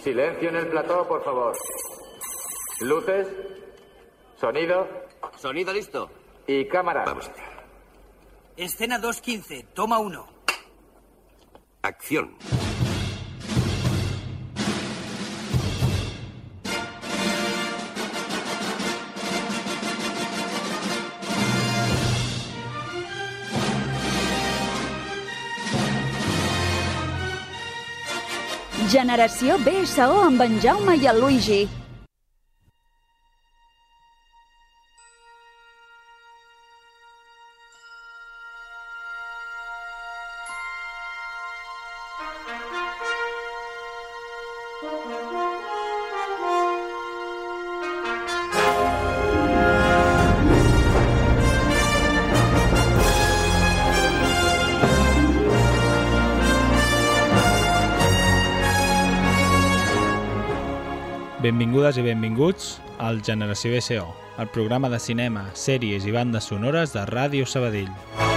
Silencio en el plató, por favor. Luces, sonido. Sonido listo. Y cámara. Vamos. Escena 2:15, toma 1. Acción. Generació BSO amb en Jaume i el Luigi. Benvingudes i benvinguts al Generació BSO, el programa de cinema, sèries i bandes sonores de Ràdio Sabadell.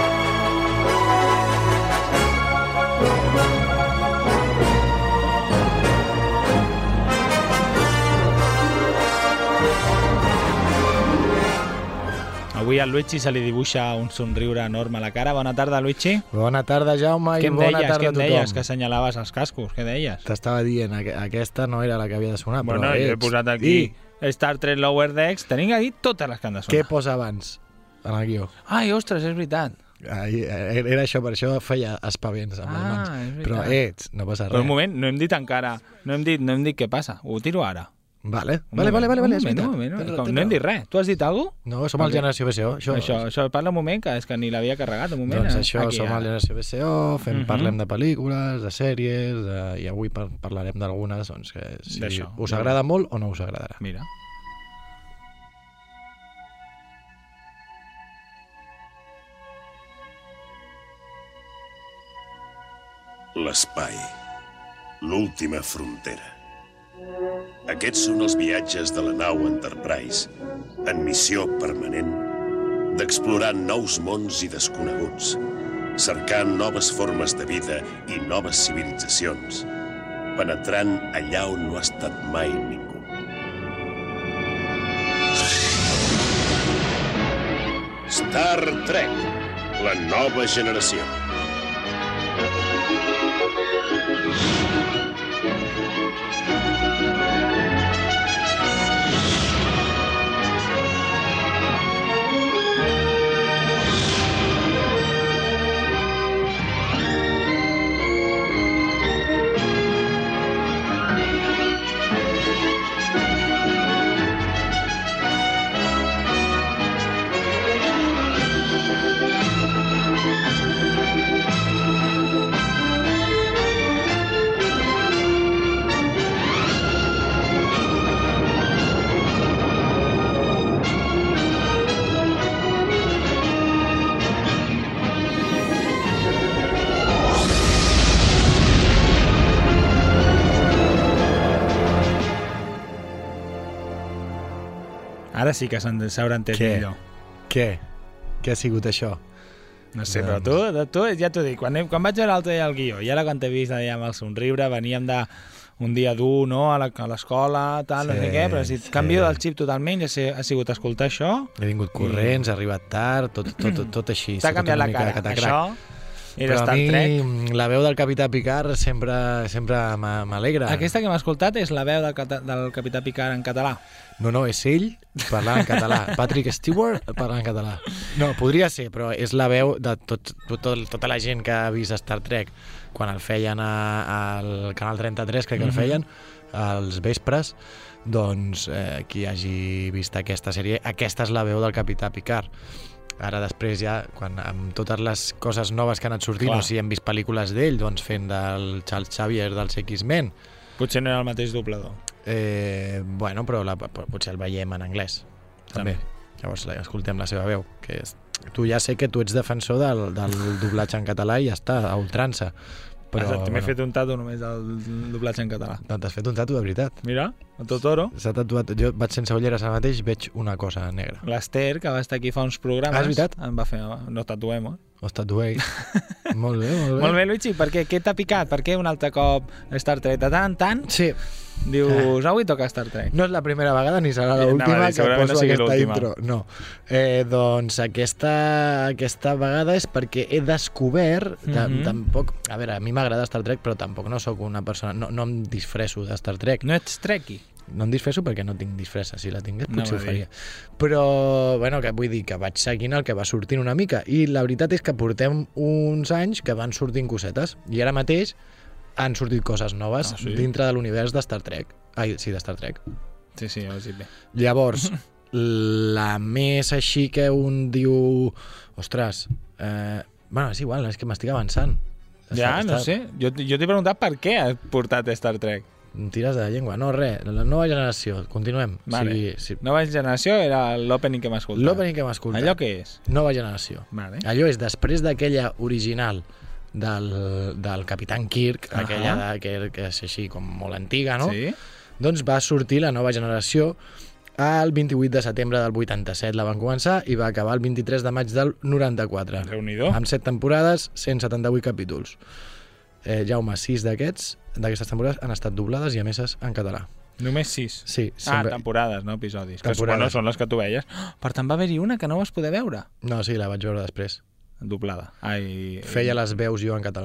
Avui al Luigi se li dibuixa un somriure enorme a la cara. Bona tarda, Luigi. Bona tarda, Jaume, i bona tarda a tothom. Què em deies? Que assenyalaves els cascos? Què deies? T'estava dient, aquesta no era la que havia de sonar, bueno, però jo he posat aquí Star Trek Lower Decks. Tenim aquí totes les que han de sonar. Què posa abans en el guió? Ai, ostres, és veritat. Era això, per això feia espavents amb les mans. És però veritat. no passa res. Però un moment, no hem dit encara, no hem dit què passa. Ho tiro ara. Vale, és veritat. No hem dit res. Tu has dit alguna cosa? No, som el Generació BSO. Això parla un moment, que és que ni l'havia carregat un moment. Doncs això, som el Generació BSO, parlem de pel·lícules, de sèries, i avui parlarem d'algunes doncs, que si us agrada molt o no us agradarà. Mira. L'espai, l'última frontera. Aquests són els viatges de la nau Enterprise, en missió permanent d'explorar nous mons i desconeguts, cercant noves formes de vida i noves civilitzacions, penetrant allà on no ha estat mai ningú. Star Trek, la nova generació. Ara sí que s'haurà entès millor. Què? Què ha sigut això? No sé, però tu ja t'ho dic. Quan vaig veure l'altre dia el guió, i ara quan t'he vist amb el somriure, veníem d'un dia dur, no?, a l'escola, tal, no sé què, però si canvio del xip totalment, ja ha sigut escoltar això. He vingut corrents, he arribat tard, tot així. T'ha canviat la cara. Això era Star Trek. Però a mi la veu del Capità Picard sempre m'alegra. Aquesta que m'ha escoltat és la veu del Capità Picard en català. No, és ell parlant en català. Patrick Stewart parlant en català. No, podria ser, però és la veu de tota la gent que ha vist Star Trek quan el feien al Canal 33, crec que el feien, als vespres, doncs qui hagi vist aquesta sèrie, aquesta és la veu del Capità Picard. Ara després ja, amb totes les coses noves que han anat sortint, o si hem vist pel·lícules d'ell, doncs fent del Charles Xavier dels X-Men. Potser no era el mateix doblador. Bueno, però potser el veiem en anglès també. Llavors escoltem la seva veu, que tu ja sé que tu ets defensor del doblatge en català i ja està, a ultrança. M'he fet un tatu només del doblatge en català. Doncs t'has fet un tatu de veritat. Mira, el Totoro. S'ha tatuat. Jo vaig sense ulleres ara mateix, veig una cosa negra. L'Ester, que va estar aquí fa uns programes, és veritat? em va fer, no tatuem, Statueis. Molt bé, molt bé. Molt bé, Luigi, què t'ha picat? Per què un altre cop Star Trek? De tant en tant, Sí. dius, avui toca Star Trek. No és la primera vegada ni serà l'última que segurament poso no sigui aquesta l'última. intro. No. Doncs aquesta vegada és perquè he descobert... Tampoc... A veure, a mi m'agrada Star Trek, però tampoc no sóc una persona... No em disfresso de Star Trek. No ets Trekkie? No em disfresso perquè no tinc disfressa. Si la tingués potser No ho faria. Però, bueno, que vull dir que vaig seguint el que va sortint una mica. I la veritat és que portem uns anys que van sortint cosetes. I ara mateix han sortit coses noves dintre de l'univers de Star Trek. Ai, sí, de Star Trek. Sí, ho has dit bé. Llavors, la més així que un diu... Ostres, bueno, és igual, és que m'estic avançant. Ja, no sé. Jo t'he preguntat per què has portat Star Trek. Tires de la llengua. No, res, la nova generació. Continuem. Vale. Sí. Nova generació era l'opening que m'escoltat. L'opening que m'escoltat. Allò què és? Nova generació. Vale. Allò és després d'aquella original del Capitán Kirk, aquella que és així com molt antiga, no? Sí. Doncs va sortir la nova generació el 28 de setembre del 87 la van començar i va acabar el 23 de maig del 94. Déu-n'hi-do. Amb 7 temporades, 178 capítols. Jaume, 6 d'aquestes temporades han estat doblades i emeses en català. Només 6? Sí. Sempre... temporades, no episodis. Temporades. Que són les que tu veies. Per tant, va haver-hi una que no vas poder veure. No, sí, la vaig veure després. Doblada. Feia les veus jo en català.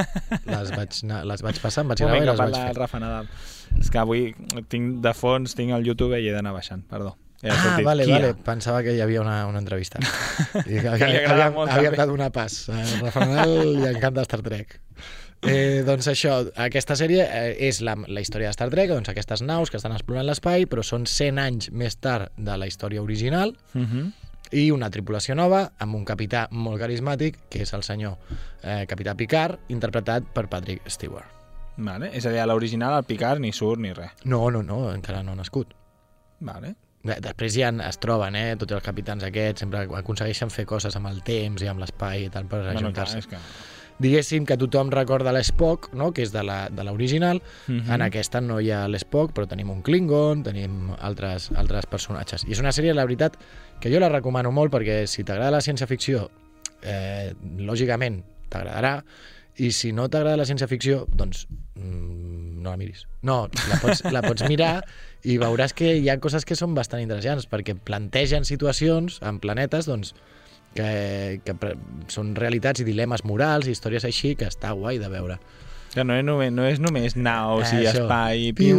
les vaig passar, em vaig gravar i les vaig fer. Rafa Nadal. És que avui de fons tinc el YouTube i he d'anar baixant, perdó. Vale. Pensava que hi havia una entrevista. I que havíem de donar pas. A Rafa Nadal li encanta Star Trek. Doncs això, aquesta sèrie és la història de Star Trek, doncs aquestes naus que estan explorant l'espai, però són 100 anys més tard de la història original, i una tripulació nova amb un capità molt carismàtic, que és el senyor Capità Picard, interpretat per Patrick Stewart. Vale. És a dir, a l'original el Picard ni surt ni res. No, encara no ha nascut. Vale. Després ja es troben, tots els capitans aquests, sempre aconsegueixen fer coses amb el temps i amb l'espai i tal per ajuntar-se. Diguéssim que tothom recorda l'Spock, no? Que és de l'original. En aquesta no hi ha l'Spock, però tenim un Klingon, tenim altres personatges. I és una sèrie, la veritat, que jo la recomano molt perquè si t'agrada la ciència-ficció, lògicament t'agradarà, i si no t'agrada la ciència-ficció, doncs no la miris. No, la pots mirar i veuràs que hi ha coses que són bastant interessants, perquè plantegen situacions en planetes, doncs, que són realitats i dilemes morals i històries així que està guai de veure. Que no és només naus i espai, piu.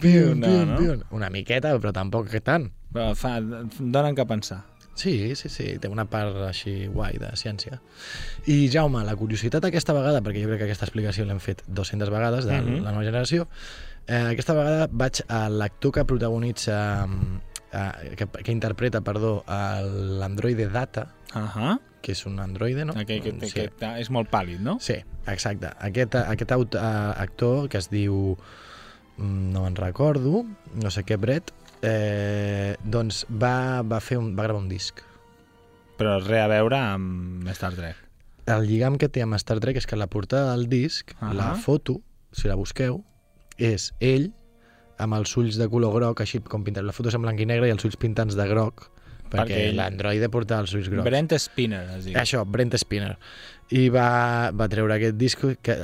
Una miqueta, però tampoc tant. Però donen que pensar. Sí, té una part així guai de ciència. I Jaume, la curiositat aquesta vegada, perquè jo crec que aquesta explicació l'hem fet 200 vegades de la nova generació, aquesta vegada vaig a l'actor que protagonitza que interpreta, l'androide Data, que és un androide, no? Que és molt pàl·lid, no? Sí, exacte. Aquest actor, que es diu, no me'n recordo, no sé què, Brett, doncs va gravar un disc. Però res a veure amb Star Trek. El lligam que té amb Star Trek és que la portada del disc, la foto, si la busqueu, és ell amb els ulls de color groc, així com pintat. La foto és en blanc i negre i els ulls pintats de groc, perquè l'androide portava els ulls grocs. Brent Spinner, es diu. Això, Brent Spinner. I va treure aquest disc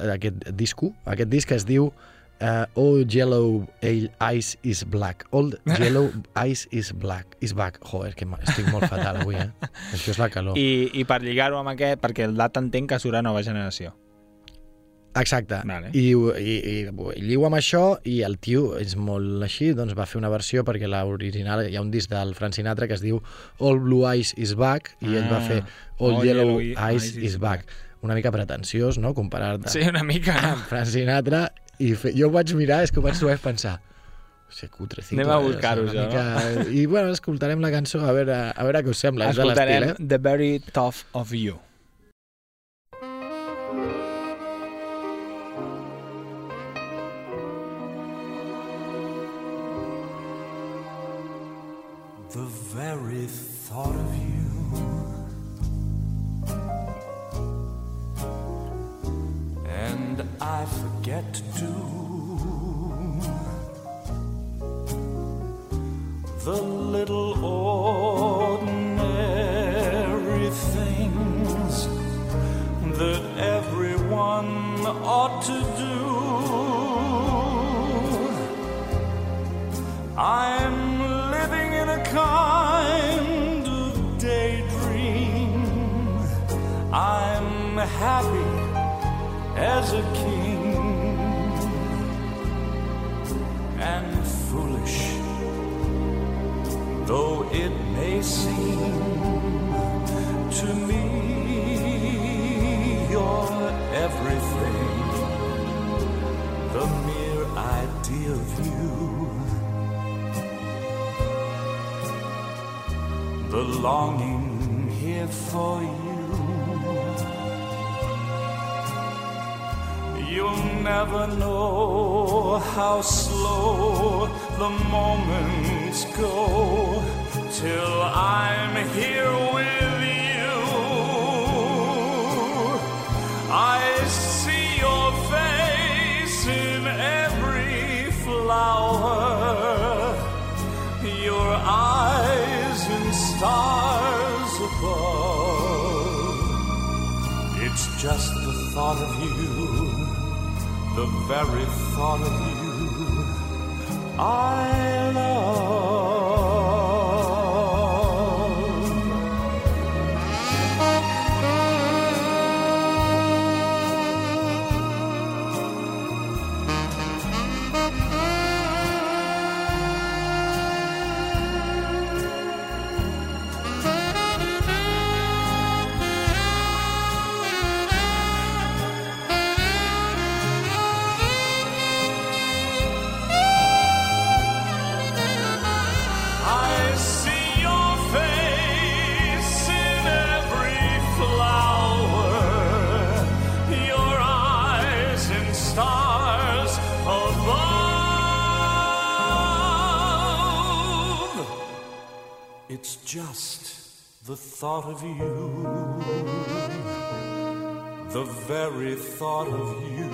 que es diu All Yellow Ice is Black. All Yellow Ice is Black. Is back. Joder, que estic molt fatal avui, Això és la calor. I per lligar-ho amb aquest, perquè el Data entenc que surt a nova generació. Exacte. Vale. I lligo amb això i el tio és molt així, doncs va fer una versió perquè l'original hi ha un disc del Frank Sinatra que es diu All Blue Eyes is Back i ell va fer All Yellow Eyes is Back. Una mica pretensiós, no? Comparar-te una mica, amb Frank Sinatra i jo ho vaig mirar, és que ho vaig trobar i pensar cutrecito. Anem a buscar-ho, això, no? I bueno, escoltarem la cançó a veure què us sembla. Escoltarem The Very Tough of You. The very thought of you and I forget to do the little ordinary things ought to do. I'm living in a kind of daydream. I'm happy as a king and foolish, though it may seem to me. You're everything, the mere idea of you, the longing here for you. You'll never know how slow the moments go till I'm here with you. I see your face in every flower, your eyes in stars above. It's just the thought of you, the very thought of you I love. It's just the thought of you, the very thought of you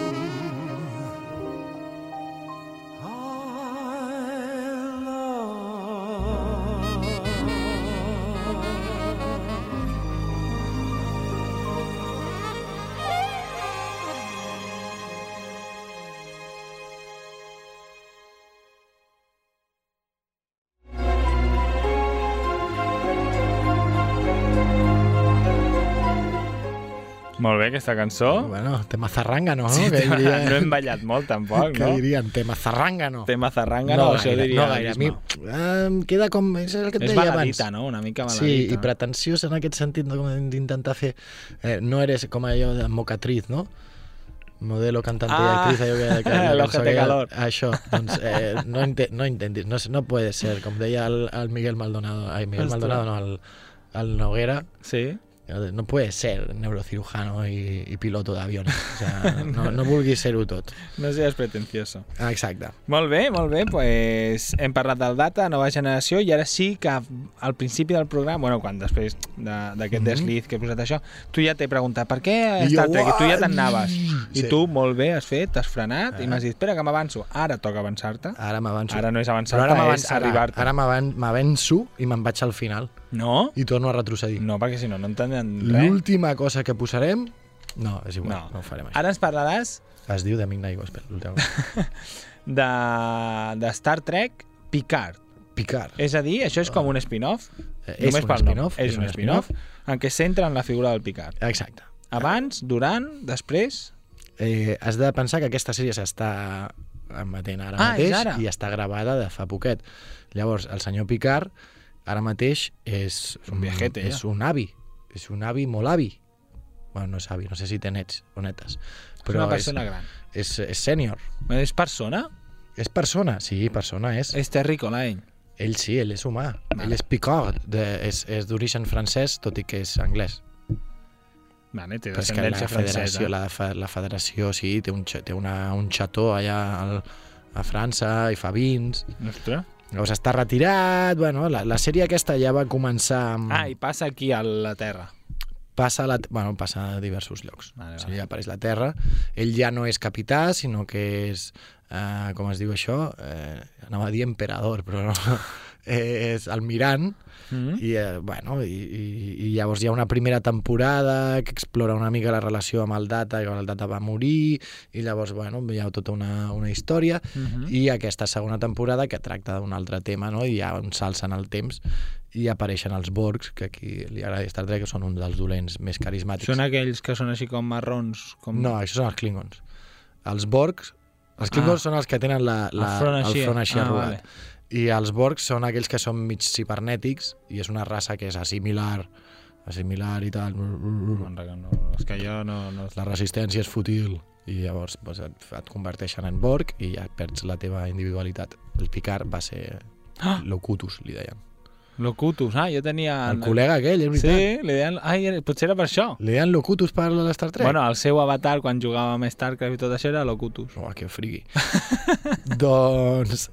I love. Molt bé, aquesta cançó. Bueno, tema zarrangano, no? Sí, que diria... no hem ballat molt, tampoc, que no? Que dirien, tema zarrangano. Tema zarrangano, no això gaire, diria... No gaire, a mi queda com... És el que et deia abans. Baladita, no? Una mica baladita. Sí, i pretensiós en aquest sentit, no? D'intentar fer... no eres com allò de mocatriz, no? Modelo, cantante y actriz, allò que el ojete calor. Això, doncs no intentis, no puede ser, com deia el Miguel Maldonado, Maldonado no, el Noguera. Sí. No puede ser neurocirujano y piloto d'aviones. O sea, no vulguis ser-ho tot. No seas pretencioso. Exacte. Molt bé, pues hem parlat del Data, nova generació, i ara sí que al principi del programa, bueno, quan després d'aquest desliz que he posat això, tu ja t'he preguntat per què Star Trek, i tu ja te'n anaves. I tu, molt bé, has fet, t'has frenat, i m'has dit, espera que m'avanço. Ara toca avançar-te. Ara m'avanço. Ara no és avançar-te, és arribar-te. Ara m'avanço i me'n vaig al final. No? I torno a retrocedir. No, perquè si no entenem res. L'última cosa que posarem... No, és igual, no ho farem això. Ara ens parlaràs... Es diu The Midnight Gospel, l'última cosa. de Star Trek Picard. Picard. És a dir, això és com un spin-off. És un spin-off. És un spin-off en què centra en la figura del Picard. Exacte. Abans, durant, després... Has de pensar que aquesta sèrie s'està emetent ara mateix i està gravada de fa poquet. Llavors, el senyor Picard ara mateix és un viajete, és un avi. És un avi molt avi. Bueno, no és avi, no sé si té nets o netes. Però és una persona gran. És sènior. És persona? És persona, sí, persona és. És terrícola, ell. Ell sí, ell és humà. Vale. Ell és Picard, és d'origen francès, tot i que és anglès. Vale, té descendència francesa. La federació, sí, té un xató allà a França i fa vins. Ostres. Llavors està retirat, bueno, la sèrie aquesta ja va començar... I passa aquí a la Terra. Passa a diversos llocs. Vale. O sigui, apareix la Terra. Ell ja no és capità, sinó que és, com es diu això? Anava a dir emperador, però no. és Almirant, i llavors hi ha una primera temporada que explora una mica la relació amb el Data, que el Data va morir, i llavors hi ha tota una història, i aquesta segona temporada que tracta d'un altre tema, no? I hi ha un salt en el temps, i apareixen els Borgs, que aquí li agrada Star Trek, que són un dels dolents més carismàtics. Són aquells que són així com marrons? No, això són els Klingons. Els Borgs, els Klingons són els que tenen el front així arrugat. Vale. I els Borgs són aquells que són mig cibernètics, i és una raça que és assimilar i tal. És que jo no... La resistència és fútil, i llavors et converteixen en Borg i ja perds la teva individualitat. El Picard va ser Locutus, li deien. Locutus, jo tenia... El col·lega aquell, és veritat. Sí, li deien... potser era per això. Li deien Locutus per l'Star Trek? Bueno, el seu avatar, quan jugava amb StarCraft i tot això, era Locutus. Que frigui. Doncs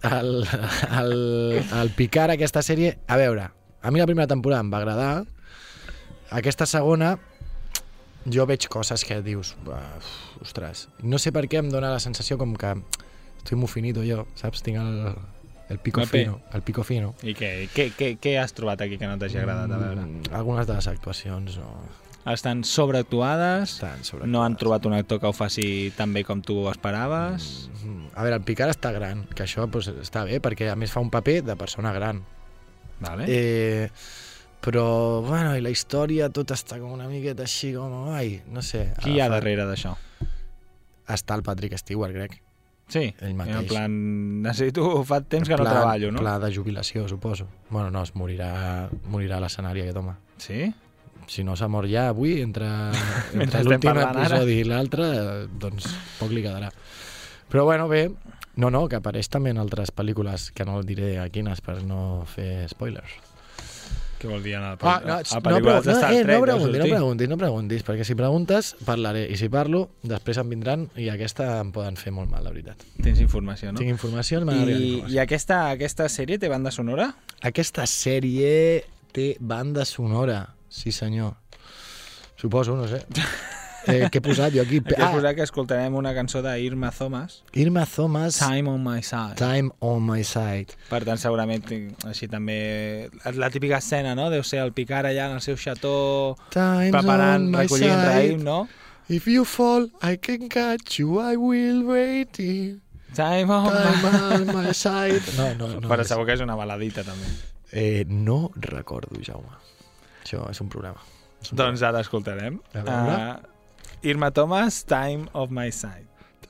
el Picard, aquesta sèrie... A veure, a mi la primera temporada em va agradar. Aquesta segona, jo veig coses que dius... Ostres, no sé per què em dóna la sensació com que... Estoy muy finito jo, saps? Tinc el pico fino. I què has trobat aquí que no t'hagi agradat? A veure. Algunes de les actuacions no... Estan sobreactuades? No han trobat un actor que ho faci tan bé com tu esperaves? A veure, el Picard està gran, que això està bé, perquè a més fa un paper de persona gran. Vale. Però, i la història tot està com una miqueta així, no sé. Qui hi ha darrere d'això? Està el Patrick Stewart, crec. Sí, ell mateix. En plan, necessito, fa temps que no treballo, no? Pla de jubilació, suposo. Bueno, no, es morirà a l'escenari aquest home. Sí? Si no s'ha mort ja avui, entre l'últim episodi i l'altre, doncs poc li quedarà. Però bé, que apareix també en altres pel·lícules, que no diré a quines per no fer spoilers. Què vol dir a pel·lícules de Star Trek? No preguntis, perquè si preguntes, parlaré, i si parlo, després em vindran i aquesta em poden fer molt mal, la veritat. Tens informació, no? Tinc informació, m'agradaria informació. I aquesta sèrie té banda sonora? Aquesta sèrie té banda sonora, sí senyor. Suposo, no sé. Què he posat jo aquí? Aquí he posat que escoltarem una cançó d'Irma Thomas. Irma Thomas. Time on my side. Time on my side. Per tant, segurament, així també... La típica escena, no? Deu ser el Picard allà en el seu xató, preparant, recollint raïm, no? If you fall, I can catch you, I will wait. Time on my side. No. Però segur que és una baladita, també. No recordo, Jaume. Això és un problema. Doncs ara escoltarem. Irma Thomas, Time of My Side.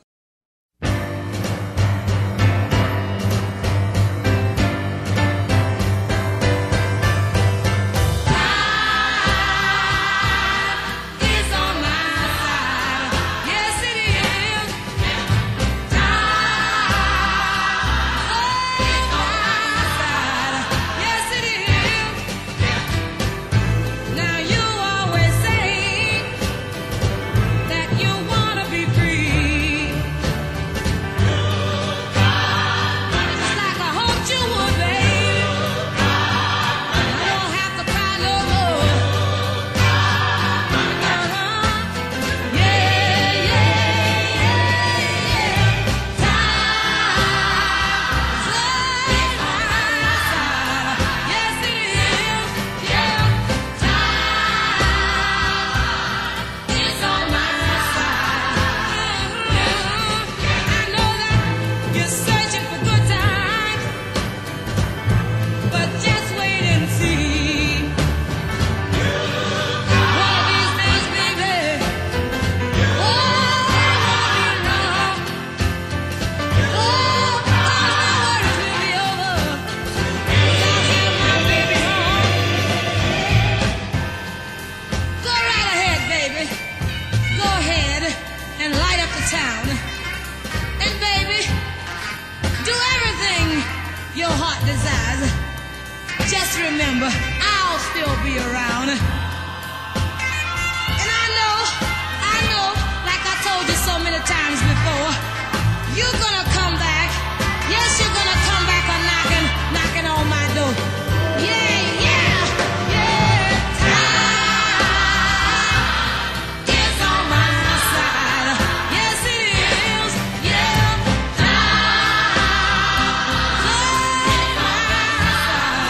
remember, I'll still be around. And I know, like I told you so many times before, you're gonna come back. Yes, you're gonna come back a knocking on my door. Yeah. Time is on my side. Yes, it is. Yeah, time is on my side.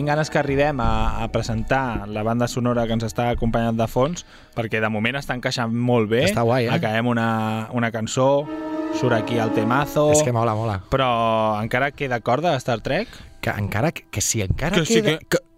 tinc ganes que arribem a presentar la banda sonora que ens està acompanyant de fons, perquè de moment està encaixant molt bé. Està guai, Acabem una cançó, surt aquí el temazo... És que mola. Però encara queda corda de Star Trek? Que encara que sí, encara que queda... Sí que...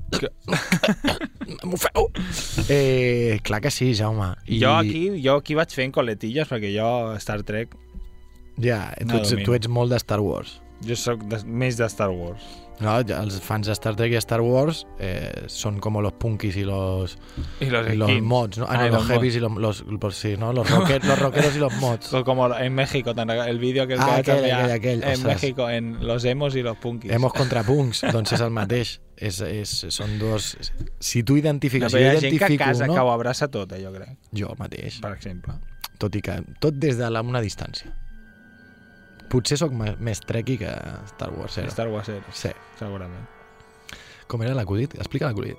M'ho feu! Clar que sí, Jaume. Jo aquí vaig fent coletilles, perquè jo Star Trek... Ja, tu ets molt de Star Wars. Jo sóc més de Star Wars. No, els fans de Star Trek i Star Wars son como los punkis y los mods, ¿no? Los heavies y los rockeros y los mods. Como en México, el vídeo que aquell, en México, en los emos y los punkis. Emos contra punks, doncs és el mateix. Són dos... Si tu identifiques... No, però hi ha gent que a casa que ho abraça tot, jo crec. Jo mateix. Per exemple. Tot i que... Tot des de una distància. Potser sóc més trekkie que Star Warsero. Star Warsero, sí, segurament. Com era l'acudit? Explica l'acudit.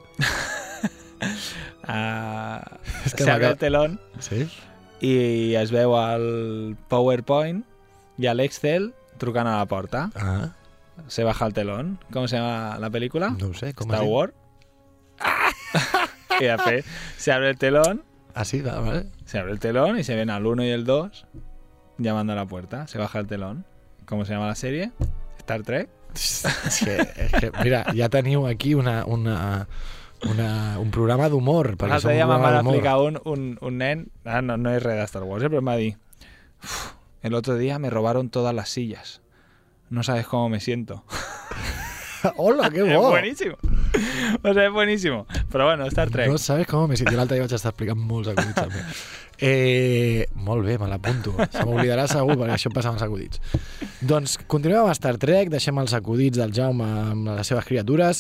Se abre el telón, sí? I es veu el PowerPoint i a l'Excel trucant a la porta. Se baja el telón. ¿Cómo se llama la película? No ho sé. Star Wars. Y después se abre el telón. Sí, vale. Se abre el telón y se ven al 1 y el 2 llamando a la puerta. Se baja el telón. ¿Cómo se llama la serie? Star Trek. És que mira, ja teniu aquí un programa d'humor. L'altre dia me va explicar un nen, no és res de Star Wars, però em va dir: el otro día me robaron todas las sillas. No sabes cómo me siento. Hola, qué bo! Es buenísimo. O sea, es buenísimo. Però bueno, Star Trek. No sabes cómo me siento. L'altre dia vaig estar explicant molts acudits també. Molt bé, me l'apunto. Se m'oblidarà segur, perquè això passa amb els acudits. Doncs continuem amb Star Trek, deixem els acudits del Jaume amb les seves criatures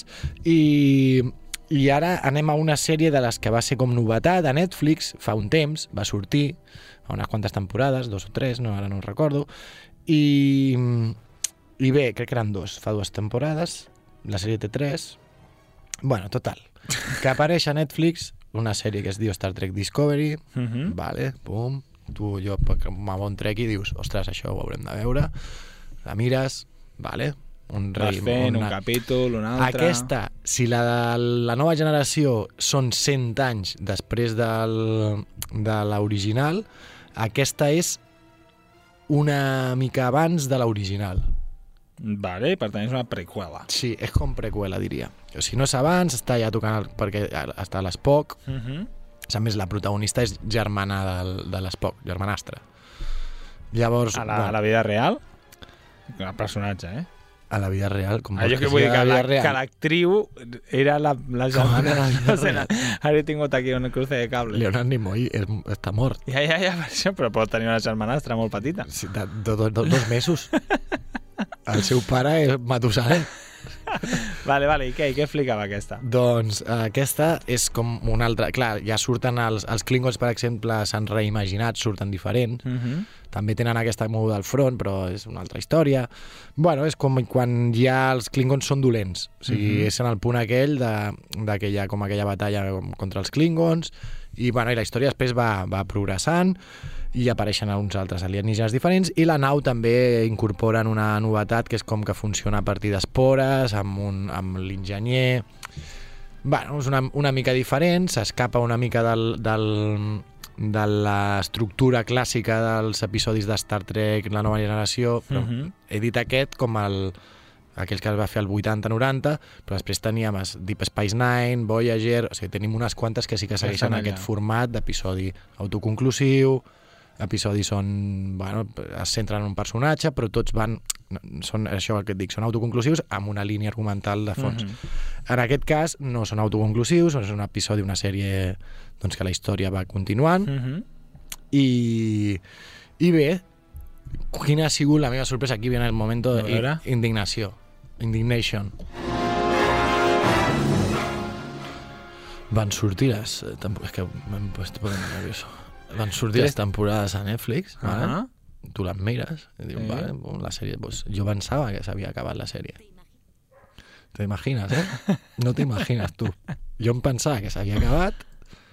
i ara anem a una sèrie de les que va ser com novetat a Netflix fa un temps, va sortir a unes quantes temporades, 2 o 3, ara no ho recordo, i bé, crec que eren 2, fa 2 temporades, la sèrie té 3, bueno, total, que apareix a Netflix una sèrie que es diu Star Trek Discovery, vale, pum, tu, jo, com a bon trek i dius, ostres, això ho haurem de veure, la mires, vale, un capítol, un altre... Aquesta, si la de la nova generació són 100 anys després de l'original, aquesta és una mica abans de l'original. Vale, per tant és una prequela. Sí, és com prequela, diria. Si no és abans, està ja tocant perquè està a l'Spock. A més, la protagonista és germana de l'Spock, germanastra. Llavors... A la vida real? El personatge, A la vida real, com jo que vull dir que l'actriu era la germana. Ara he tingut aquí un cruce de cable. Leonard Nimoy està mort. Ja, per això, però pot tenir una germanastra molt petita. Sí, de 2 mesos. El seu pare és Matusalem. Vale, i què explicava aquesta? Doncs aquesta és com una altra... Clar, ja surten els Klingons, per exemple, s'han reimaginat, surten diferents. També tenen aquesta moguda al front, però és una altra història. Bueno, és com quan ja els Klingons són dolents. O sigui, és en el punt aquell que hi ha com aquella batalla contra els Klingons i la història després va progressant i apareixen uns altres alienígenes diferents i la nau també incorporen una novetat que és com que funciona a partir d'espores amb l'enginyer. Bueno, és una mica diferent, s'escapa una mica de l'estructura clàssica dels episodis de Star Trek, la nova generació, però he dit aquest com aquells que es va fer al 80-90, però després teníem Deep Space Nine, Voyager, o sigui, tenim unes quantes que sí que segueixen aquest format d'episodi autoconclusiu, episodis on es centren en un personatge, però tots són això que et dic, són autoconclusius amb una línia argumental de fons. En aquest cas no són autoconclusius, és un episodi, una sèrie doncs, que la història va continuant i bé, quina ha sigut la meva sorpresa? Aquí viene el momento de Indignation. Van sortir les... És que m'he posat nervioso. Van sortir les temporades a Netflix, vale? Tu les mires i dius, vale, la sèrie... Pues, jo pensava que s'havia acabat la sèrie. Te imagines, No te imagines, tu. Jo em pensava que s'havia acabat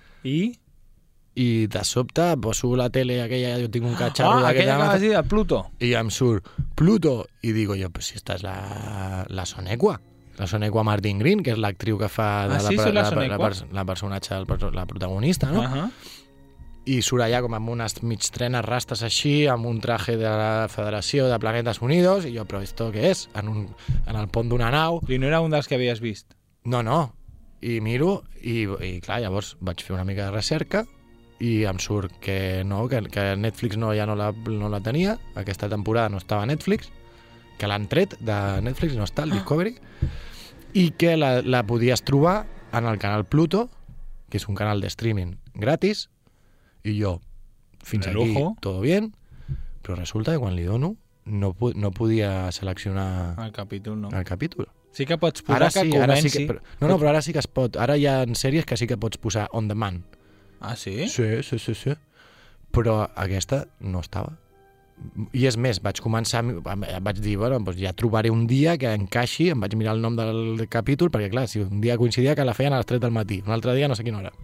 i de sobte poso la tele aquella, jo tinc un catxarro aquella que vas dir de Pluto i em surt Pluto i digo jo, pues si esta és la Sonequa La Sonequa Martin Green, que és l'actriu que fa la personatge, la protagonista, no? I surt allà com amb unes mig trenes rastes així, amb un traje de la Federació de Planetes Unidos, i jo, però esto què és? En el pont d'una nau. I no era un dels que havies vist? No. I miro, i clar, llavors vaig fer una mica de recerca, i em surt que no, que Netflix ja no la tenia, aquesta temporada no estava a Netflix, que l'han tret de Netflix, no està, el Discovery, i que la podies trobar en el canal Pluto, que és un canal de streaming gratis, i jo, fins aquí, todo bien, però resulta que quan li dono no podia seleccionar el capítol, no. El capítol. Sí que pots posar que comenci. Però ara sí que es pot. Ara hi ha sèries que sí que pots posar on demand. Ah, sí? Sí. Però aquesta no estava. I és més, vaig dir, bueno, doncs ja trobaré un dia que encaixi, em vaig mirar el nom del capítol, perquè clar, si un dia coincidia que la feien a les 3 del matí, un altre dia no sé quina hora.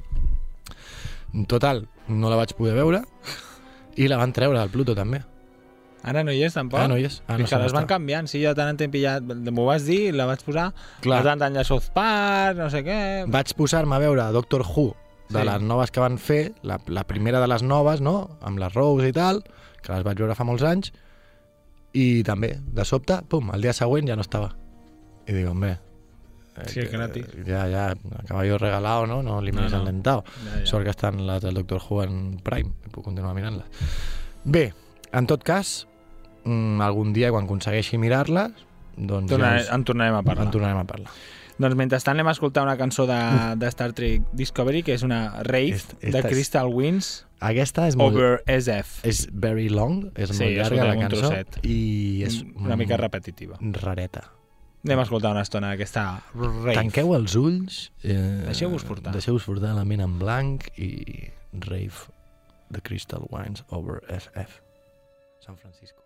Total, no la vaig poder veure i la van treure del Pluto també. Ara no hi és tampoc? Ara no hi és. Fins que les van canviant, sí, jo tant en temps pillat, m'ho vas dir, la vaig posar, no tant enllà South Park, no sé què... Vaig posar-me a veure Doctor Who, de les noves que van fer, la primera de les noves, no?, amb les Rose i tal, que les vaig veure fa molts anys, i també, de sobte, pum, el dia següent ja no estava. I dic, hombre... Sí, gratis. Ja, caballo regalado, no? No li miris enlentado. Sort que estan les del Doctor Who en Prime, puc continuar mirant-les. Bé, en tot cas, algun dia, quan aconsegueixi mirar-les, doncs en tornarem a parlar. Doncs mentrestant anem a escoltar una cançó de Star Trek Discovery, que és una Rave de Crystal Winds. Aquesta és molt... Over SF. És very long, és molt llarga la cançó. I és una mica repetitiva. Rareta. Anem a escoltar una estona d'aquesta Rave. Tanqueu els ulls, deixeu-vos portar la ment en blanc i Rave de Crystal Winds Over SF. San Francisco.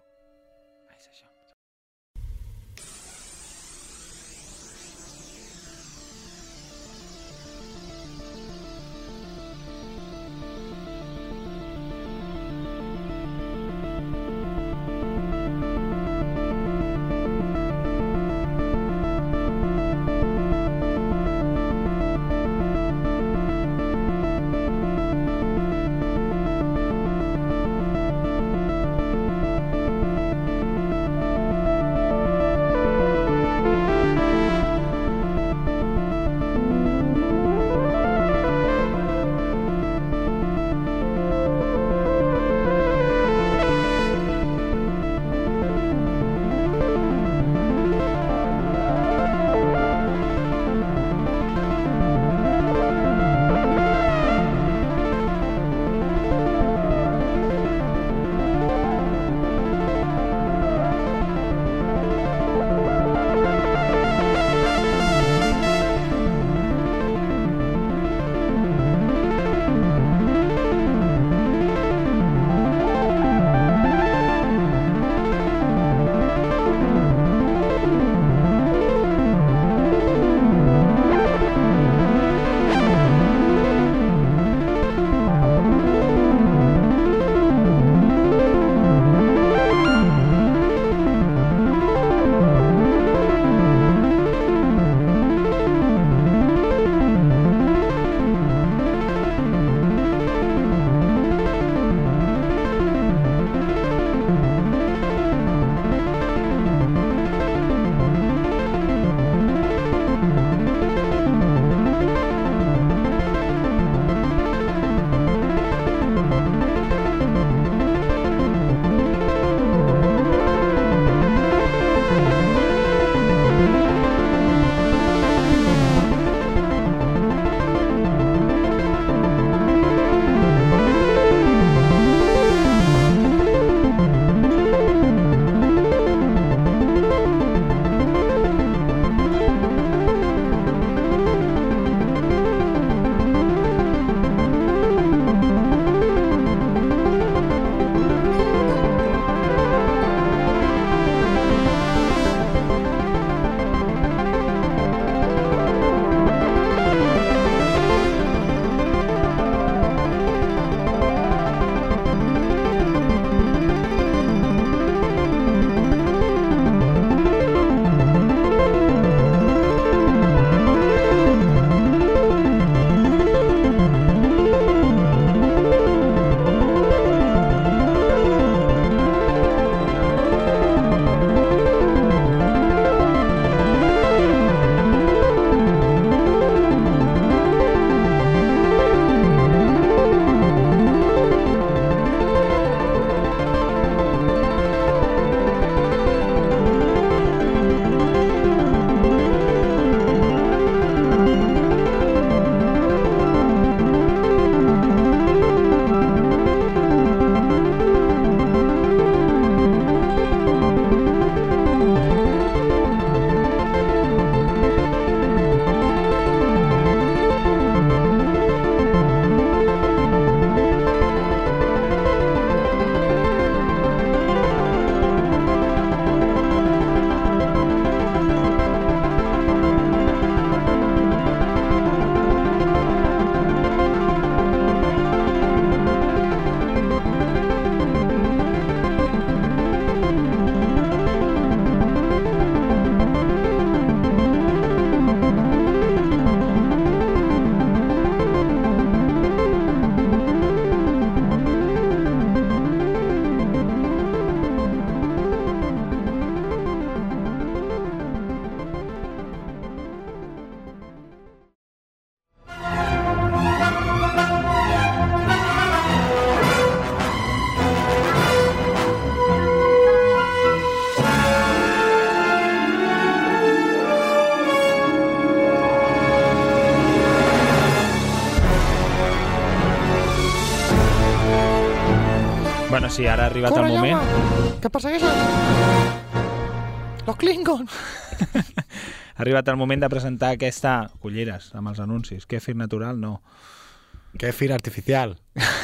Bueno, sí, ara ha arribat Corre, el moment... Jaume, que persegueixen! Los Klingon! Ha arribat el moment de presentar aquesta... Culleres, amb els anuncis. Kefir natural, no. Kefir artificial.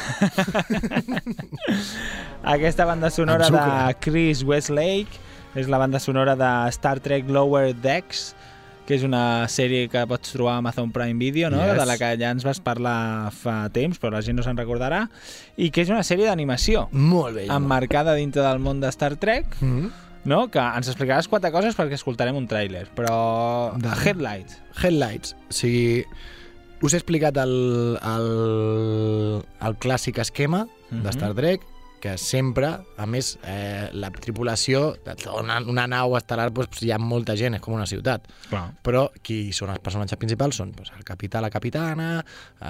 Aquesta banda sonora de Chris Westlake és la banda sonora de Star Trek Lower Decks, que és una sèrie que pots trobar a Amazon Prime Video, no? Yes. De la que ja ens vas parlar fa temps, però la gent no se'n recordarà, i que és una sèrie d'animació. Molt bé. Emmarcada dintre del món de Star Trek, no? Que ens explicaràs 4 coses perquè escoltarem un tràiler, però... Headlights. Headlights. O sigui, us he explicat el clàssic esquema de Star Trek, que sempre, a més, la tripulació, una nau estel·lar, doncs, hi ha molta gent, és com una ciutat. Clar. Però qui són els personatges principals són doncs, el capità, la capitana,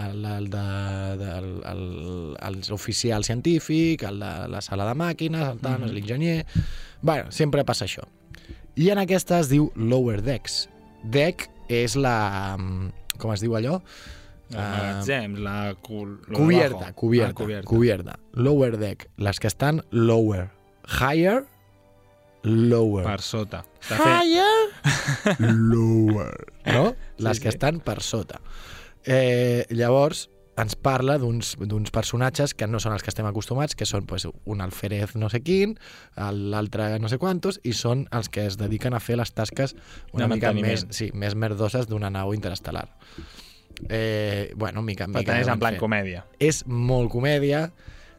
l'oficial científic, el de la sala de màquines, l'enginyer... Bueno, sempre passa això. I en aquesta es diu Lower Decks. Deck és la... com es diu allò? Magatzems, cubierta. Lower deck. Les que estan lower. Higher, lower. Per sota. Higher, lower. No? Les que estan per sota. Llavors, ens parla d'uns personatges que no són els que estem acostumats, que són pues, un alférez no sé quin, l'altre no sé quantos, i són els que es dediquen a fer les tasques una mica més merdoses d'una nau interestel·lar. Bueno, mica en mica. Però és en plan comèdia. És molt comèdia,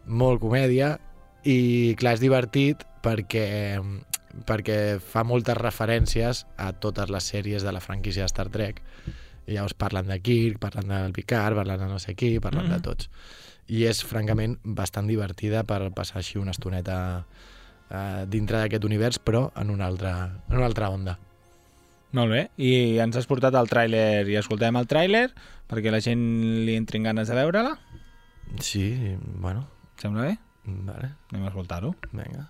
i clar, és divertit perquè fa moltes referències a totes les sèries de la franquícia de Star Trek. I llavors parlen de Kirk, parlen del Picard, parlen de no sé qui, parlen de tots. I és, francament, bastant divertida per passar així una estoneta dintre d'aquest univers, però en una altra onda. Molt bé, i ens has portat el tràiler i escoltem el tràiler perquè la gent li entrin ganes de veure-la? Sí, bueno. Sembla bé? Vale. Anem a escoltar-ho. Venga.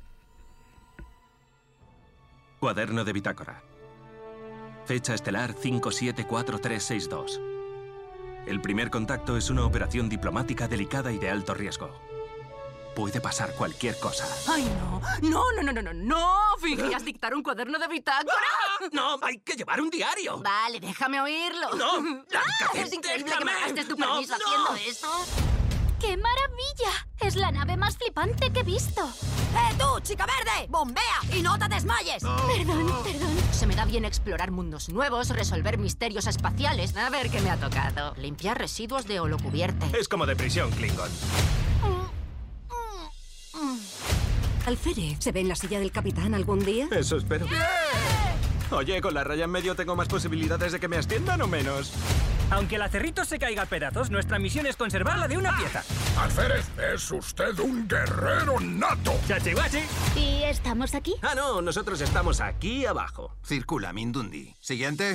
Cuaderno de bitácora. Fecha estelar 574362. El primer contacto es una operación diplomática delicada y de alto riesgo. Puede pasar cualquier cosa. ¡Ay, no! ¡No! ¿Fingías dictar un cuaderno de bitácora? ¡Ah! ¡No! ¡Hay que llevar un diario! Vale, déjame oírlo. ¡No! ¡Es increíble que me gastes tu permiso haciendo esto! ¡Qué maravilla! Es la nave más flipante que he visto. ¡Tú, chica verde! ¡Bombea y no te desmayes! Perdón. Se me da bien explorar mundos nuevos, resolver misterios espaciales. A ver qué me ha tocado. Limpiar residuos de holocubierte. Es como de prisión, Klingon. ¿Alférez se ve en la silla del capitán algún día? Eso espero. Oye, con la raya en medio tengo más posibilidades de que me asciendan o menos. Aunque el acerrito se caiga a pedazos, nuestra misión es conservarla de una pieza. Alférez, es usted un guerrero nato. ¡Chachihuachi! ¿Y estamos aquí? Ah, no, nosotros estamos aquí abajo. Circula, Mindundi. Siguiente.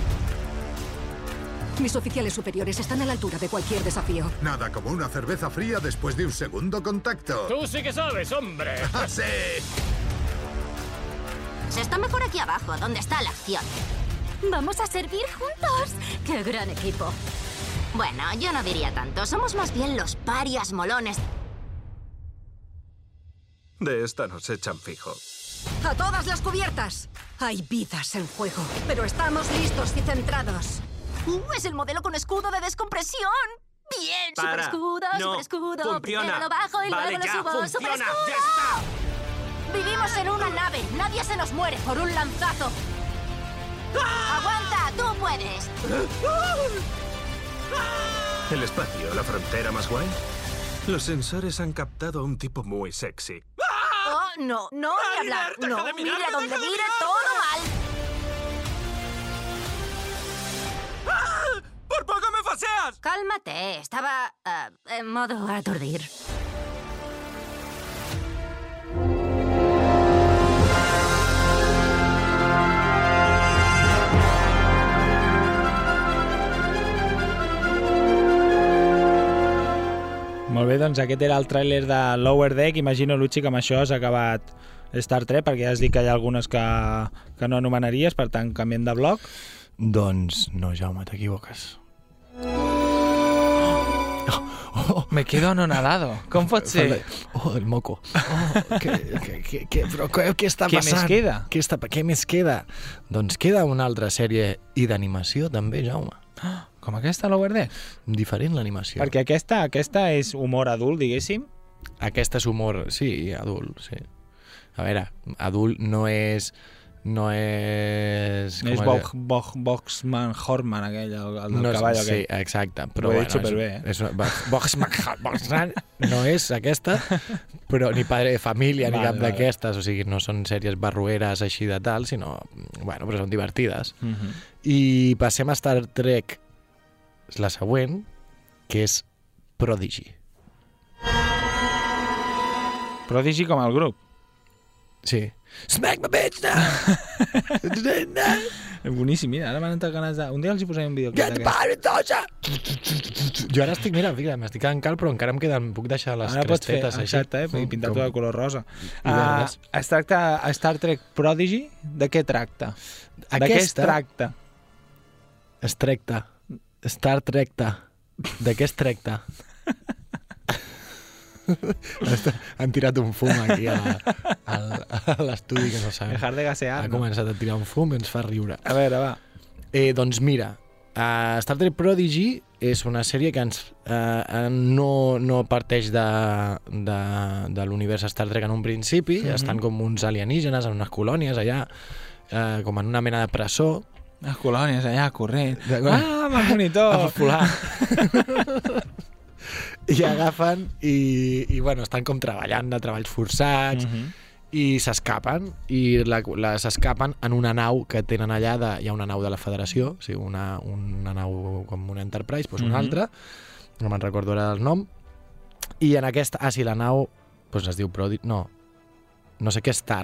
Mis oficiales superiores están a la altura de cualquier desafío. Nada como una cerveza fría después de un segundo contacto. Tú sí que sabes, hombre. ¡Sí! Se está mejor aquí abajo, donde está la acción. ¡Vamos a servir juntos! ¡Qué gran equipo! Bueno, yo no diría tanto. Somos más bien los parias molones. De esta nos echan fijo. ¡A todas las cubiertas! Hay vidas en juego, pero estamos listos y centrados. ¡Es el modelo con escudo de descompresión! ¡Bien! Para. ¡Super escudo, No, super escudo! funciona. Primero lo bajo y Vale, luego ya, lo subo. ¡Super funciona, escudo! ya está. Vivimos en una nave. Nadie se nos muere por un lanzazo. ¡Aguanta! ¡Tú puedes! ¿El espacio, la frontera más guay? Los sensores han captado a un tipo muy sexy. Oh, no ni hablar. No, mire donde mire, todo mal. ¡Por poco me faseas! Cálmate, estaba en modo aturdir. Molt bé, doncs aquest era el tràiler de Lower Deck. Imagino, Luchi, que amb això has acabat Star Trek, perquè ja has dit que hi ha algunes que no anomenaries, per tant, canviem de bloc. Doncs no, Jaume, t'equivoques. Me quedo anonadado. Com pot ser? El moco. Però què està Què passant? més queda? Què més queda? Doncs queda una altra sèrie i d'animació també, Jaume. Com aquesta, Lower Deck? Diferent l'animació. Perquè aquesta és humor adult, diguéssim. Aquesta és humor, sí, adult, sí. A veure, adult no és... No és Boxman Horman, aquell, el del cavall aquell. Sí, exacte. Però ho he dit superbé, Boxman no és aquesta, però ni Padre de Família ni cap d'aquestes, o sigui, no són sèries barrueres així de tal, sinó, bueno, però són divertides. I passem a Star Trek, la següent, que és Prodigy. Prodigy com el grup. Sí. Smack my bitch now! Boníssim, mira, ara m'han entrat ganes de... Un dia els hi posaré un vídeo. Get the pirate dodger! Jo ara estic, mira, m'estic quedant cal, però encara em queden, puc deixar les crestetes així. Exacte, i pintar-ho de color rosa. Es tracta a Star Trek Prodigy? De què tracta? De què es tracta? Star Trek-ta. De què es tracta? Han tirat un fum aquí a l'estudi que no sabem. Dejar de gasear. Ha començat a tirar un fum i ens fa riure. A veure, va. Doncs mira, Star Trek Prodigy és una sèrie que no parteix de l'univers Star Trek en un principi, estan com uns alienígenes en unes colònies allà, com en una mena de presó. Les colònies allà, corrent. Amb el monitor! Amb el polar. I agafen i bueno, estan com treballant de treballs forçats i s'escapen s'escapen en una nau que tenen allà, hi ha una nau de la Federació, o sigui, una nau com una Enterprise, doncs una altra, no me'n recordo ara el nom, i en aquesta, la nau doncs es diu Prodigy, no sé què, Star.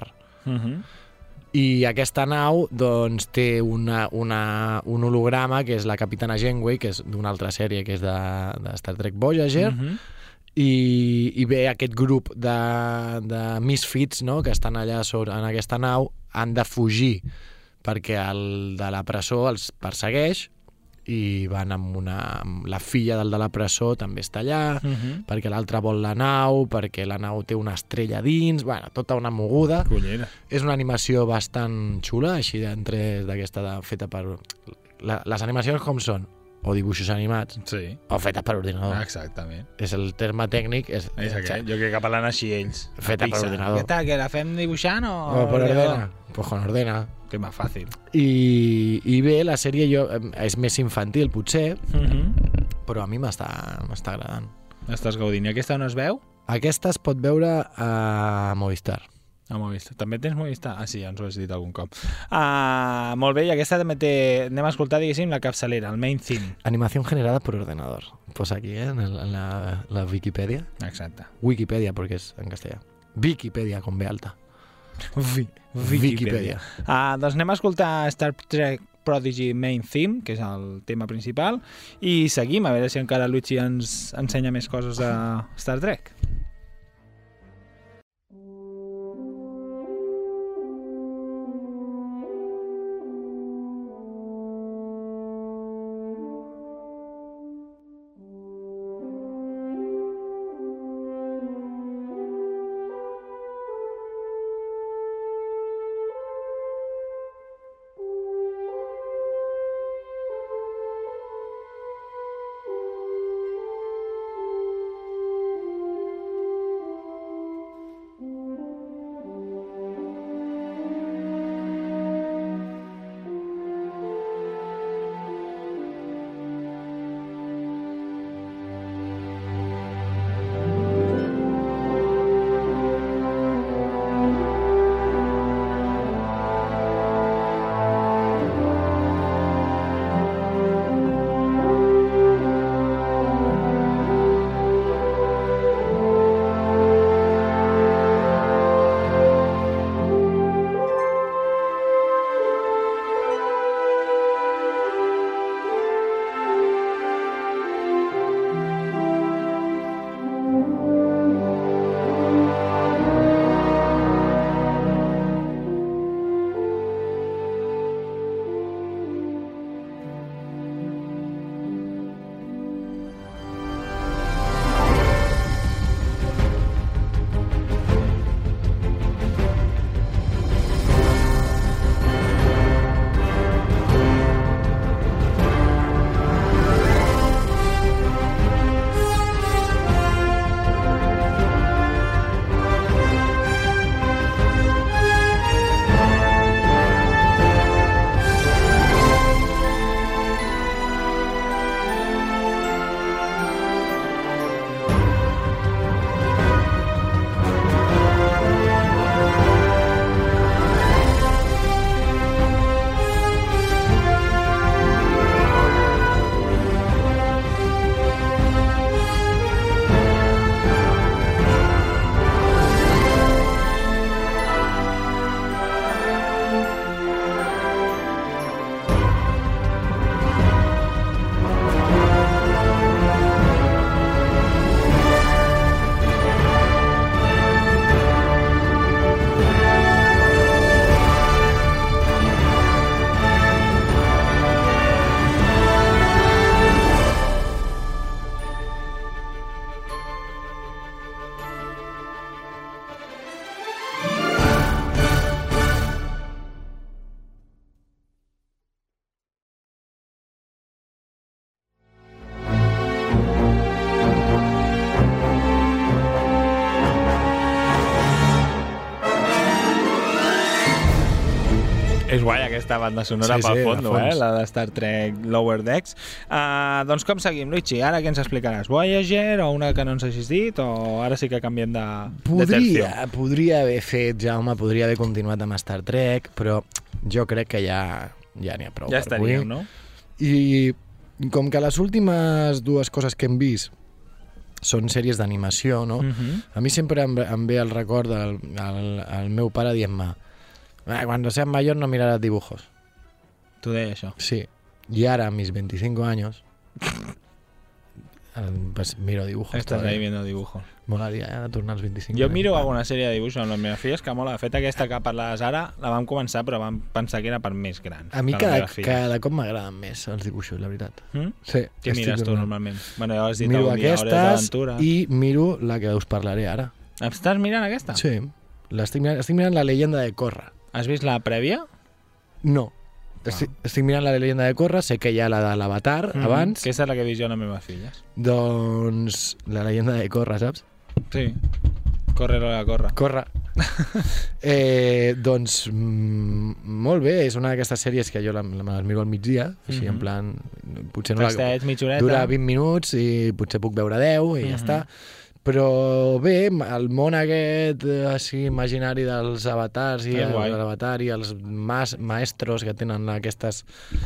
I aquesta nau doncs, té un holograma que és la Capitana Janeway, que és d'una altra sèrie que és de Star Trek Voyager, i ve aquest grup de misfits, no?, que estan allà en aquesta nau, han de fugir perquè el de la presó els persegueix i van amb la filla del de la presó també està allà, perquè l'altre vol la nau, perquè la nau té una estrella dins, bueno, tota una moguda. Collera. És una animació bastant xula, així d'aquesta feta per... Les animacions com són? O dibuixos animats, o fetes per ordinador. Exactament. És el terme tècnic. És aquest. Jo crec que parlen així ells. Feta per ordinador. Què tal, que la fem dibuixant o per ordena? Pues con ordena. Que més fàcil. I bé, la sèrie és més infantil, potser, però a mi m'està agradant. Estàs gaudint. I aquesta on es veu? Aquesta es pot veure a Movistar. A Movistar. També tens Movistar? Ah, sí, ja ens ho has dit algun cop. Molt bé, i aquesta també té... Anem a escoltar, diguéssim, la capçalera, el main theme. Animación generada por ordenador. Pues aquí, en la Wikipedia. Exacte. Wikipedia, porque es en castellà. Wikipedia, con B alta. Wikipedia. Doncs anem a escoltar Star Trek Prodigy Main Theme, que és el tema principal, i seguim, a veure si encara Luigi ens ensenya més coses de Star Trek. És guai aquesta banda sonora pel fons, la de Star Trek Lower Decks. Doncs com seguim, Luigi? Ara què ens explicaràs? Voyager o una que no ens hagis dit? O ara sí que canviem de tercio? Podria haver fet, Jaume, podria haver continuat amb Star Trek, però jo crec que ja n'hi ha prou ja per avui. estaríem, no? I com que les últimes dues coses que hem vist són sèries d'animació, no? A mi sempre em ve el record del meu pare dient-me cuando seas mayor no mirarás dibujos. Tu deia això? Sí. I ara, a mis 25 años, pues miro dibujos. Estás ahí viendo dibujos. Molaria tornar als 25 Jo anys. miro alguna sèrie de dibuixos amb les meves filles que mola. De fet, aquesta que parlaves ara la vam començar, però vam pensar que era per més grans. A mi cada cop m'agraden més els dibuixos, la veritat. Sí. Què mires tu normalment? Bueno, ja has dit miro algun dia, Hores d'Aventura. I miro la que us parlaré ara. Estàs mirant aquesta? Sí. Estic mirant La leyenda de Korra. Has vist la prèvia? No. Estic mirant La leyenda de Korra, sé que hi ha la de l'Avatar abans. Aquesta és la que he vist jo a les meves filles. Doncs La leyenda de Korra, saps? Sí. Corra. Doncs molt bé, és una d'aquestes sèries que jo me les miro al migdia, així en plan, potser no dura 20 minuts i potser puc veure 10 i ja està. Però bé, el món aquest així imaginari dels avatars i l'avatar i els maestros que tenen aquests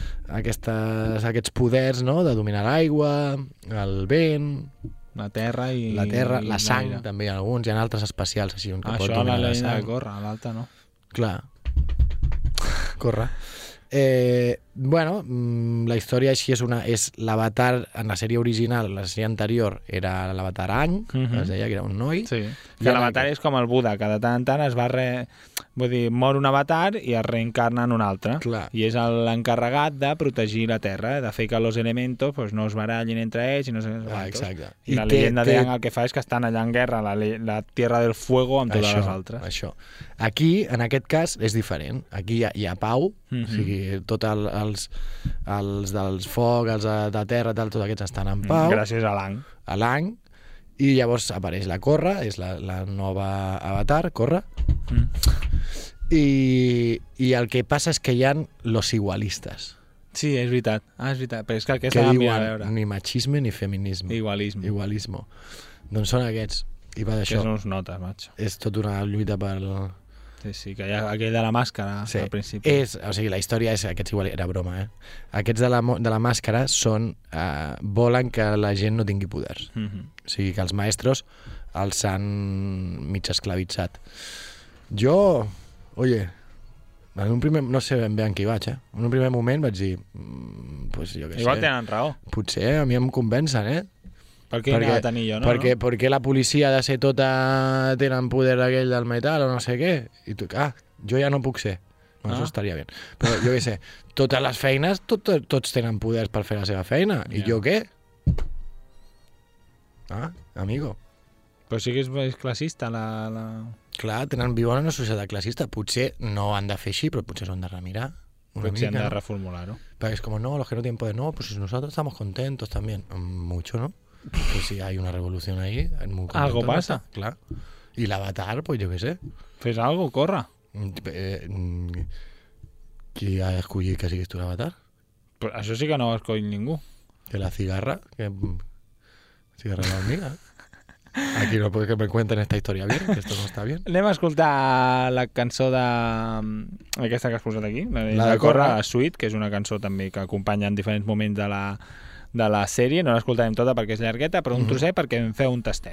poders, no?, de dominar l'aigua, el vent, la terra, la sang, també hi ha alguns, hi ha altres especials així on pot dominar la sang. Això la leyenda de Korra, l'altra no. Clar. Korra. Bueno, la història així és l'avatar en la sèrie original, la sèrie anterior era l'avatar Any, es deia que era un noi. Sí, que l'avatar és com el Buda, que de tant en tant es va vull dir, mor un avatar i es reencarna en un altre. Clar. I és l'encarregat de protegir la Terra, de fer que los elementos no es barallin entre ells i no sé quantos. Exacte. I la leyenda de Aang el que fa és que estan allà en guerra la Tierra del Fuego amb totes les altres. Això. Aquí, en aquest cas, és diferent. Aquí hi ha pau, o sigui, tots els dels foc, els de terra, tots aquests estan en pau. Gràcies a l'Aang. A l'Aang. I llavors apareix la Korra, és la nova avatar, Korra. I el que passa és que hi ha los igualistes. Sí, és veritat. És veritat. Però és que aquesta que la diuen a veure. ni machisme ni feminisme. Igualismo. Doncs són aquests. I va d'això. Que són uns notes, macho. És tota una lluita per... Sí, que hi ha aquell de la màscara al principi. O sigui, la història és... Aquests igual era broma, Aquests de la màscara són... volen que la gent no tingui poders. O sigui, que els maestros els han mig esclavitzat. Jo... Oye, en un primer... No sé ben bé en qui vaig, En un primer moment vaig dir... Pues jo què sé. Igual tenen raó. Potser a mi em convencen, Per què anava a tenir jo, no? Perquè la policia ha de ser tota... Tenen poder aquell del metal o no sé què. I tu, jo ja no puc ser. Això estaria bé. Però jo què sé, totes les feines, tots tenen poders per fer la seva feina. I jo què? Amigo. Però sí que és classista, Clar, viuen en una societat classista. Potser no han de fer així, però potser s'ho han de remirar. Potser han de reformular-ho. Perquè és com, no, los que no tienen poder, no, pues nosotros estamos contentos también. Mucho, ¿no? Pues si hay una revolución ahí, algo pasa. Clar. I l'avatar, pues jo què sé. Fes algo, corre. Qui ha escollit que siguis tu l'avatar? Pues això sí que no ho escoll ningú. Que la cigarra, cigarra de hormiga. Aquí no puede que me cuenten esta historia bien, que esto no está bien. Anem a escoltar la cançó aquesta que has posat aquí, la de Korra, Sweet, que és una cançó també que acompanya en diferents moments de la sèrie. No l'escoltarem tota perquè és llargueta, però un trosset perquè em feu un tastet.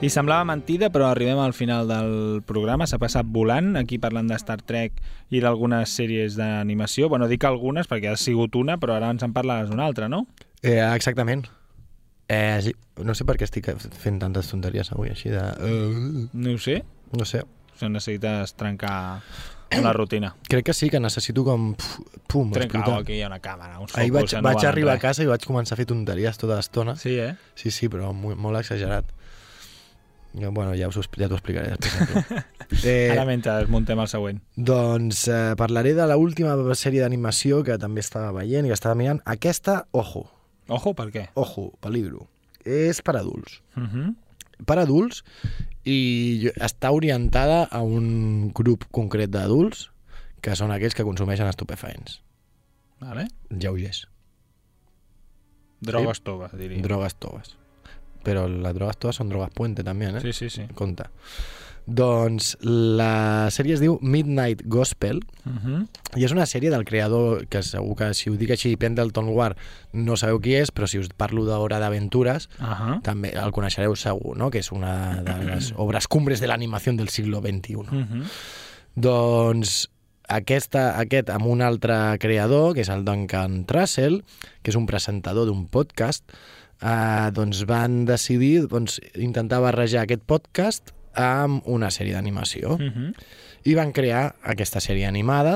I semblava mentida, però arribem al final del programa. S'ha passat volant, aquí parlant de Star Trek i d'algunes sèries d'animació. Bueno, dic algunes perquè ha sigut una, però ara ens en parlaràs una altra, no? Exactament. Sí. No sé per què estic fent tantes tonteries avui, així de... No ho sé. No sé. Si necessites trencar una rutina. Crec que sí, que necessito com... Trencar, aquí hi ha una càmera, uns focus... Ahir vaig arribar a casa i vaig començar a fer tonteries tota l'estona. Sí, Sí, però molt exagerat. Bueno, ja t'ho explicaré després. Ara mentre muntem el següent. Doncs parlaré de l'última sèrie d'animació que també estava veient i que estava mirant. Aquesta, ojo. Ojo, per què? Ojo, peligro. És per adults. Per adults i està orientada a un grup concret d'adults que són aquells que consumeixen estupefaents. Vale. Lleugers. Drogues toves, diria. Drogues toves. Però les drogues toves són drogues puente també, Sí. Compte. Doncs la sèrie es diu Midnight Gospel i és una sèrie del creador que segur que si ho dic així, Pendleton Ward, no sabeu qui és, però si us parlo d'Hora d'Aventures també el coneixereu segur, no? Que és una de les obres cumbres de l'animació del siglo XXI. Doncs aquest amb un altre creador, que és el Duncan Trussell, que és un presentador d'un podcast, doncs van decidir intentar barrejar aquest podcast amb una sèrie d'animació i van crear aquesta sèrie animada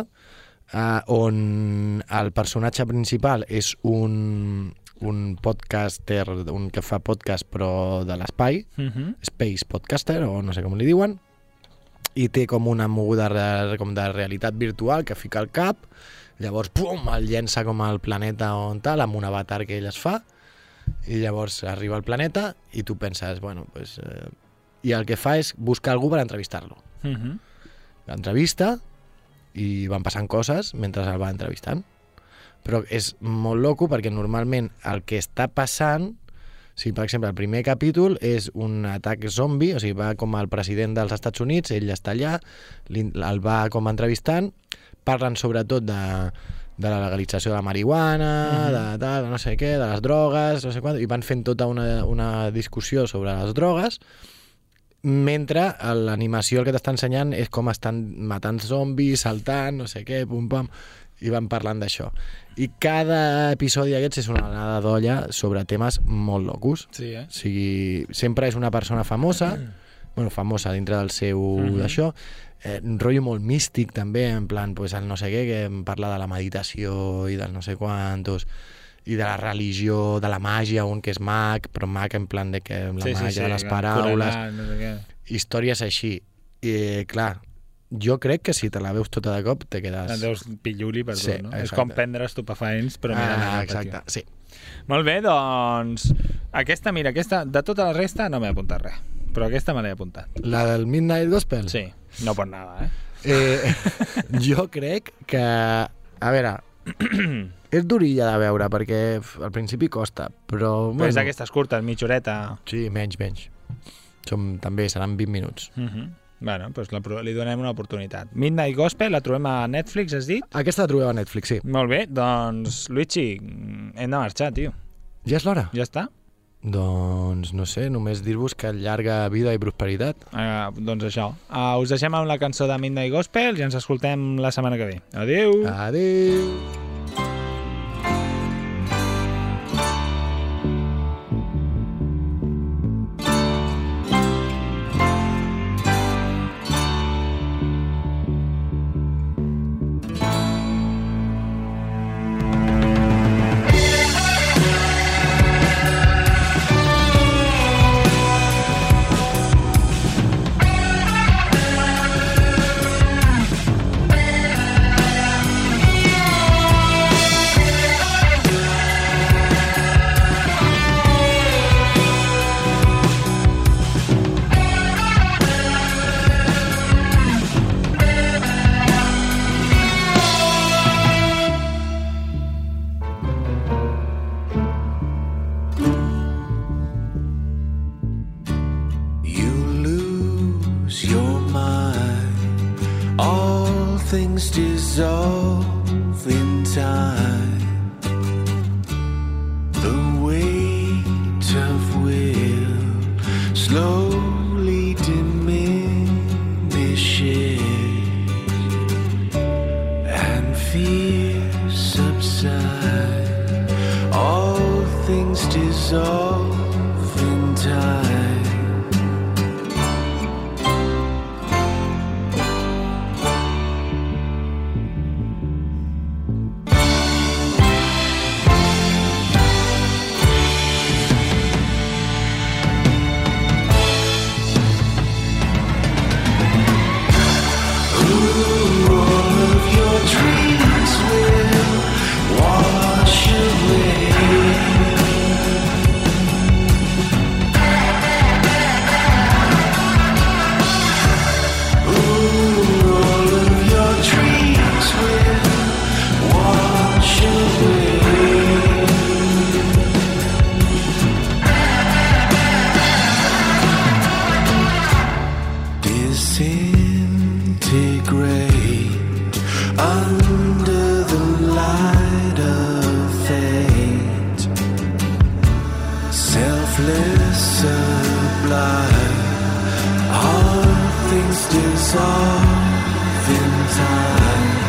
on el personatge principal és un podcaster, un que fa podcast però de l'espai, Space Podcaster o no sé com li diuen, i té com una moguda de realitat virtual que fica al cap, llavors pum, el llença com al planeta on tal, amb un avatar que ell es fa, i llavors arriba al planeta i tu penses, bueno, pues... I el que fa és buscar algú per entrevistar-lo. L'entrevista i van passant coses mentre el va entrevistant. Però és molt loco perquè normalment el que està passant, si per exemple el primer capítol és un atac zombi, o sigui, va com el president dels Estats Units, ell està allà, el va com entrevistant, parlen sobretot de la legalització de la marihuana, de no sé què, de les drogues, no sé quant, i van fent tota una discussió sobre les drogues, mentre l'animació el que t'està ensenyant és com estan matant zombis, saltant, no sé què, pum-pam, i van parlant d'això. I cada episodi d'aquests és una anada d'olla sobre temes molt locos. Sí, O sigui, sempre és una persona famosa, bueno, famosa dintre del seu d'això, un rotllo molt místic també, en plan, pues, el no sé què, que em parla de la meditació i del no sé quantos, i de la religió, de la màgia, un que és mag, però mag en plan de que la màgia de les paraules, no sé què. Històries així. I clar, jo crec que si te la veus tota de cop te quedes... Et deus pilluli per tot, no? Exacte. És com prendre estupefaents, però mirant exacte, sí. Molt bé, doncs... Aquesta, de tota la resta no m'he apuntat res, però aquesta me l'he apuntat. La del Midnight Gospel? Sí, no pot nada, Jo crec que... A veure... És durilla de veure, perquè al principi costa, però... Però és d'aquestes curtes, mitjoreta. Sí, menys. També seran 20 minuts. Bueno, doncs li donem una oportunitat. Midnight Gospel, la trobem a Netflix, has dit? Aquesta la trobem a Netflix, sí. Molt bé, doncs, Luigi, hem de marxar, tio. Ja és l'hora? Ja està? Doncs, no sé, només dir-vos que llarga vida i prosperitat. Doncs això. Us deixem amb la cançó de Midnight Gospel i ens escoltem la setmana que ve. Adéu! Adéu! Things dissolve in time. The weight of will slowly diminishes and fear subsides. All things dissolve in time. Disintegrate under the light of fate. Selfless, sublime, all things dissolve in time.